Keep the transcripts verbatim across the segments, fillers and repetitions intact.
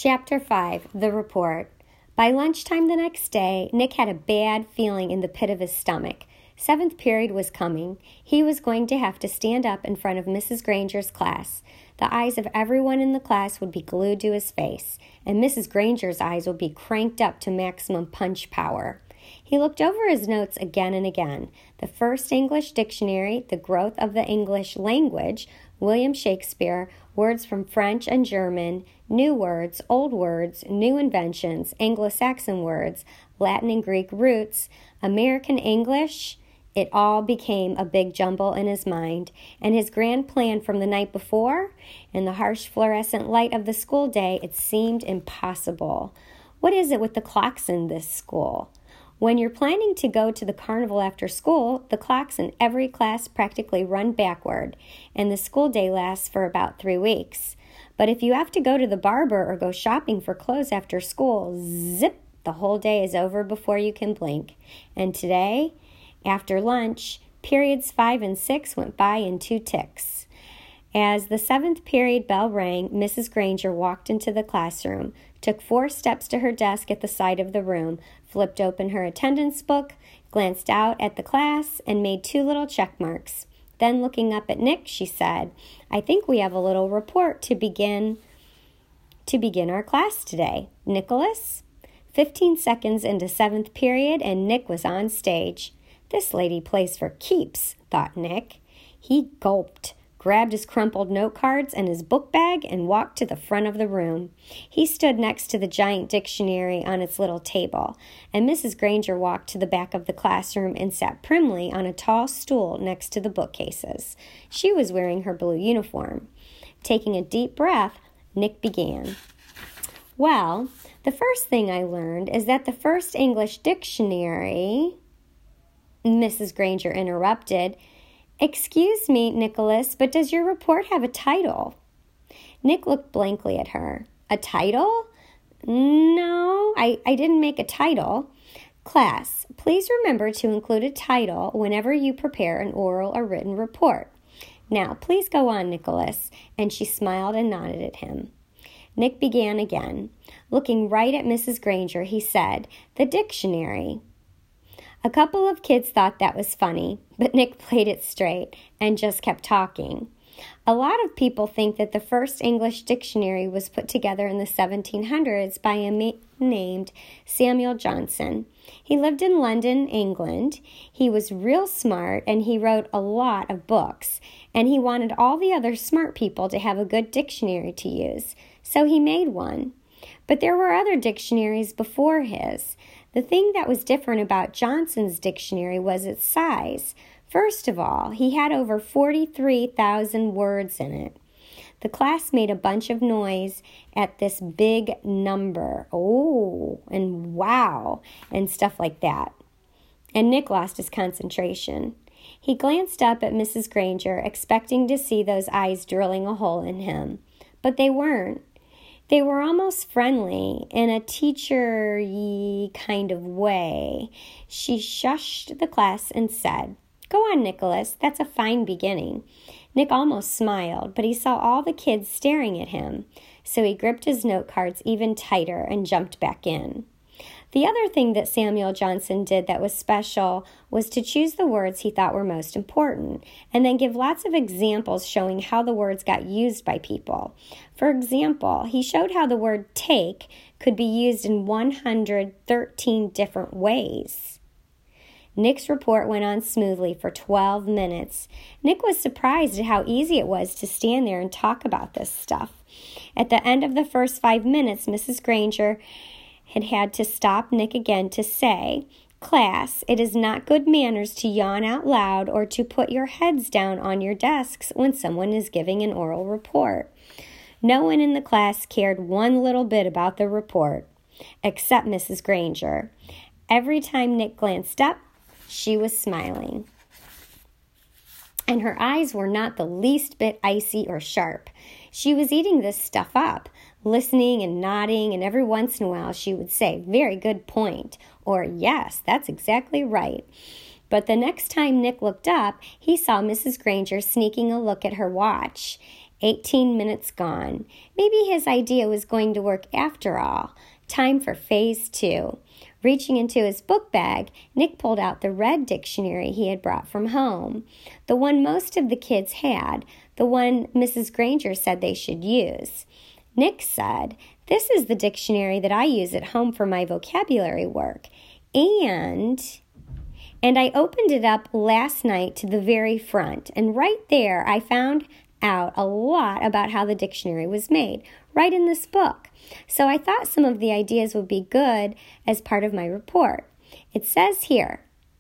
Chapter five, The Report. By lunchtime the next day, Nick had a bad feeling in the pit of his stomach. Seventh period was coming. He was going to have to stand up in front of Missus Granger's class. The eyes of everyone in the class would be glued to his face, and Missus Granger's eyes would be cranked up to maximum punch power. He looked over his notes again and again. The First English Dictionary, The Growth of the English Language, William Shakespeare, words from French and German, new words, old words, new inventions, Anglo-Saxon words, Latin and Greek roots, American English. It all became a big jumble in his mind, and his grand plan from the night before, in the harsh fluorescent light of the school day, it seemed impossible. What is it with the clocks in this school? When you're planning to go to the carnival after school, the clocks in every class practically run backward, and the school day lasts for about three weeks. But if you have to go to the barber or go shopping for clothes after school, zip, the whole day is over before you can blink. And today, after lunch, periods five and six went by in two ticks. As the seventh period bell rang, Missus Granger walked into the classroom, took four steps to her desk at the side of the room, flipped open her attendance book, glanced out at the class, and made two little check marks. Then, looking up at Nick, she said, "I think we have a little report to begin to begin our class today. Nicholas?" Fifteen seconds into seventh period, and Nick was on stage. "This lady plays for keeps," thought Nick. He gulped, grabbed his crumpled note cards and his book bag, and walked to the front of the room. He stood next to the giant dictionary on its little table, and Missus Granger walked to the back of the classroom and sat primly on a tall stool next to the bookcases. She was wearing her blue uniform. Taking a deep breath, Nick began. "Well, the first thing I learned is that the First English Dictionary..." Missus Granger interrupted. "Excuse me, Nicholas, but does your report have a title?" Nick looked blankly at her. "A title? No, I, I didn't make a title. Class, please remember to include a title whenever you prepare an oral or written report. Now, please go on, Nicholas," and she smiled and nodded at him. Nick began again. Looking right at Missus Granger, he said, "The dictionary." A couple of kids thought that was funny, but Nick played it straight and just kept talking. A lot of people think that the first English dictionary was put together in the seventeen hundreds by a man named Samuel Johnson. He lived in London, England. He was real smart, and he wrote a lot of books, and he wanted all the other smart people to have a good dictionary to use, so he made one. But there were other dictionaries before his. The thing that was different about Johnson's dictionary was its size. First of all, he had over forty-three thousand words in it. The class made a bunch of noise at this big number. Oh, and wow, and stuff like that. And Nick lost his concentration. He glanced up at Missus Granger, expecting to see those eyes drilling a hole in him. But they weren't. They were almost friendly, in a teacher-y kind of way. She shushed the class and said, "Go on, Nicholas, that's a fine beginning." Nick almost smiled, but he saw all the kids staring at him, so he gripped his note cards even tighter and jumped back in. The other thing that Samuel Johnson did that was special was to choose the words he thought were most important, and then give lots of examples showing how the words got used by people. For example, he showed how the word take could be used in one hundred thirteen different ways. Nick's report went on smoothly for twelve minutes. Nick was surprised at how easy it was to stand there and talk about this stuff. At the end of the first five minutes, Missus Granger had had to stop Nick again to say, "Class, it is not good manners to yawn out loud or to put your heads down on your desks when someone is giving an oral report." No one in the class cared one little bit about the report, except Missus Granger. Every time Nick glanced up, she was smiling. And her eyes were not the least bit icy or sharp. She was eating this stuff up, listening and nodding, and every once in a while she would say, "Very good point," or "Yes, that's exactly right." But the next time Nick looked up, he saw Missus Granger sneaking a look at her watch. eighteen minutes gone. Maybe his idea was going to work after all. Time for phase two. Reaching into his book bag, Nick pulled out the red dictionary he had brought from home, the one most of the kids had, the one Missus Granger said they should use. Nick said, "This is the dictionary that I use at home for my vocabulary work, and... And I opened it up last night to the very front, and right there I found out a lot about how the dictionary was made, right in this book. So I thought some of the ideas would be good as part of my report. It says here,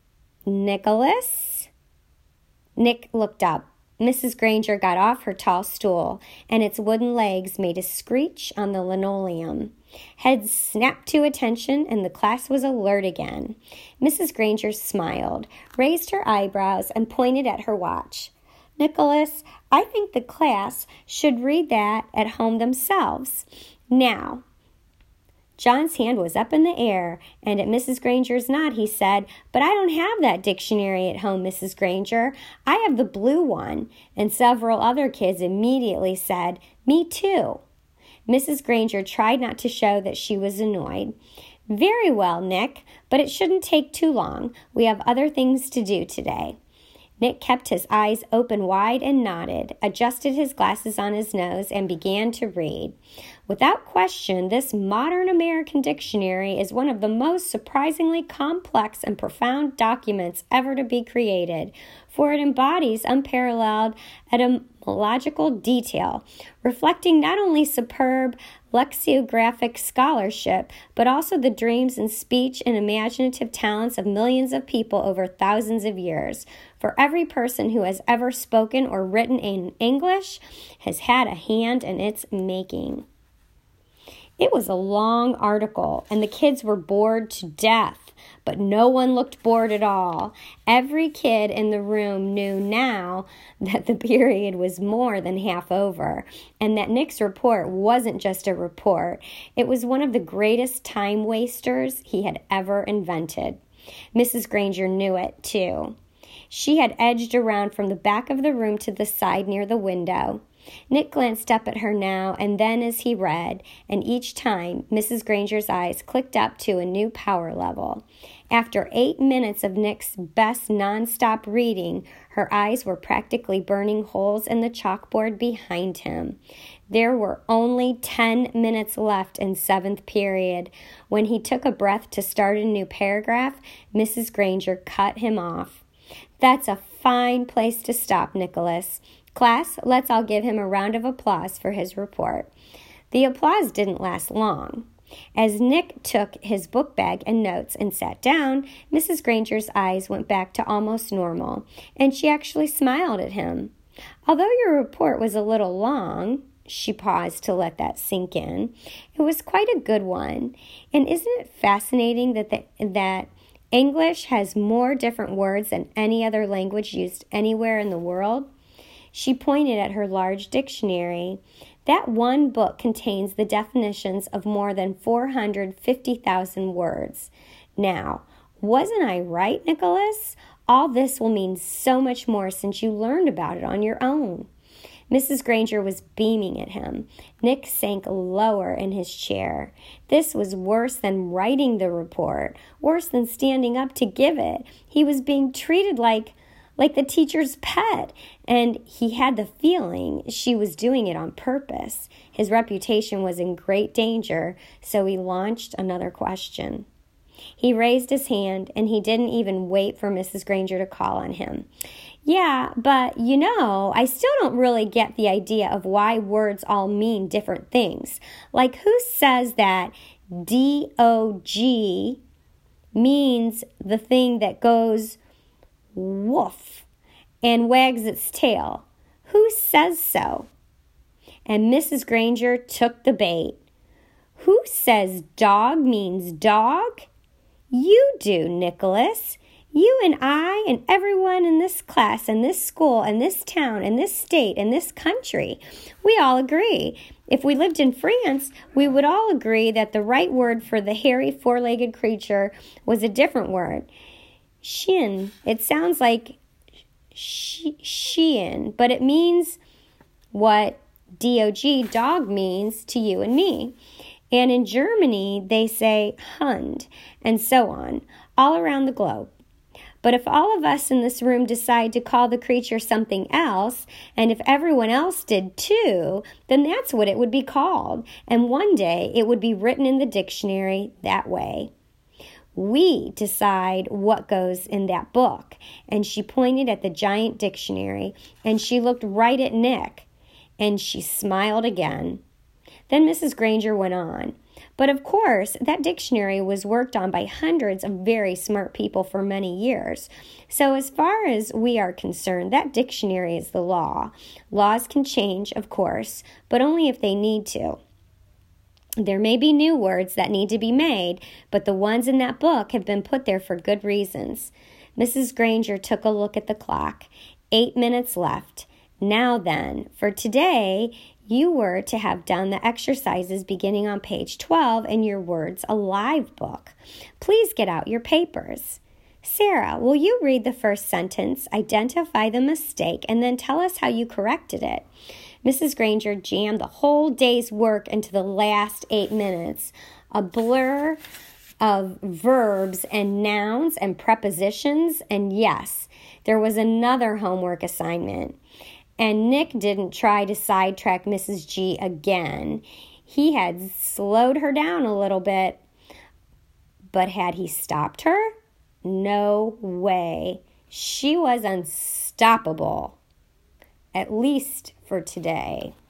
Nicholas?" Nick looked up. Missus Granger got off her tall stool, and its wooden legs made a screech on the linoleum. Heads snapped to attention, and the class was alert again. Missus Granger smiled, raised her eyebrows, and pointed at her watch. "Nicholas, I think the class should read that at home themselves. Now." John's hand was up in the air, and at Missus Granger's nod, he said, "But I don't have that dictionary at home, Missus Granger. I have the blue one." And several other kids immediately said, "Me too." Missus Granger tried not to show that she was annoyed. "Very well, Nick, but it shouldn't take too long. We have other things to do today." Nick kept his eyes open wide and nodded, adjusted his glasses on his nose, and began to read. Without question, this modern American dictionary is one of the most surprisingly complex and profound documents ever to be created, for it embodies unparalleled etymological detail, reflecting not only superb lexicographic scholarship, but also the dreams and speech and imaginative talents of millions of people over thousands of years. For every person who has ever spoken or written in English has had a hand in its making. It was a long article, and the kids were bored to death, but no one looked bored at all. Every kid in the room knew now that the period was more than half over, and that Nick's report wasn't just a report. It was one of the greatest time wasters he had ever invented. Missus Granger knew it, too. She had edged around from the back of the room to the side near the window. Nick glanced up at her now and then as he read, and each time Missus Granger's eyes clicked up to a new power level. After eight minutes of Nick's best nonstop reading, her eyes were practically burning holes in the chalkboard behind him. There were only ten minutes left in seventh period. When he took a breath to start a new paragraph, Missus Granger cut him off. "That's a fine place to stop, Nicholas. Class, let's all give him a round of applause for his report." The applause didn't last long. As Nick took his book bag and notes and sat down, Missus Granger's eyes went back to almost normal, and she actually smiled at him. "Although your report was a little long," she paused to let that sink in, "it was quite a good one. And isn't it fascinating that the, that English has more different words than any other language used anywhere in the world?" She pointed at her large dictionary. "That one book contains the definitions of more than four hundred fifty thousand words. Now, wasn't I right, Nicholas? All this will mean so much more since you learned about it on your own." Missus Granger was beaming at him. Nick sank lower in his chair. This was worse than writing the report, worse than standing up to give it. He was being treated like like the teacher's pet, and he had the feeling she was doing it on purpose. His reputation was in great danger, so he launched another question. He raised his hand, and he didn't even wait for Missus Granger to call on him. "Yeah, but, you know, I still don't really get the idea of why words all mean different things. Like, who says that D O G means the thing that goes woof and wags its tail? Who says so?" And Missus Granger took the bait. "Who says dog means dog? You do, Nicholas. You and I and everyone in this class and this school and this town and this state and this country. We all agree. If we lived in France, we would all agree that the right word for the hairy four-legged creature was a different word. Shin. It sounds like sh- Shein, but it means what D O G, dog, means to you and me. And in Germany, they say Hund, and so on, all around the globe. But if all of us in this room decide to call the creature something else, and if everyone else did too, then that's what it would be called. And one day it would be written in the dictionary that way. We decide what goes in that book. And she pointed at the giant dictionary, and she looked right at Nick, and she smiled again. Then Missus Granger went on. But of course, that dictionary was worked on by hundreds of very smart people for many years. So as far as we are concerned, that dictionary is the law. Laws can change, of course, but only if they need to. There may be new words that need to be made, but the ones in that book have been put there for good reasons. Missus Granger took a look at the clock. Eight minutes left. Now then, for today, you were to have done the exercises beginning on page twelve in your Words Alive book. Please get out your papers. Sarah, will you read the first sentence, identify the mistake, and then tell us how you corrected it? Missus Granger jammed the whole day's work into the last eight minutes. A blur of verbs and nouns and prepositions, and yes, there was another homework assignment. And Nick didn't try to sidetrack Missus G again. He had slowed her down a little bit. But had he stopped her? No way. She was unstoppable. At least for today.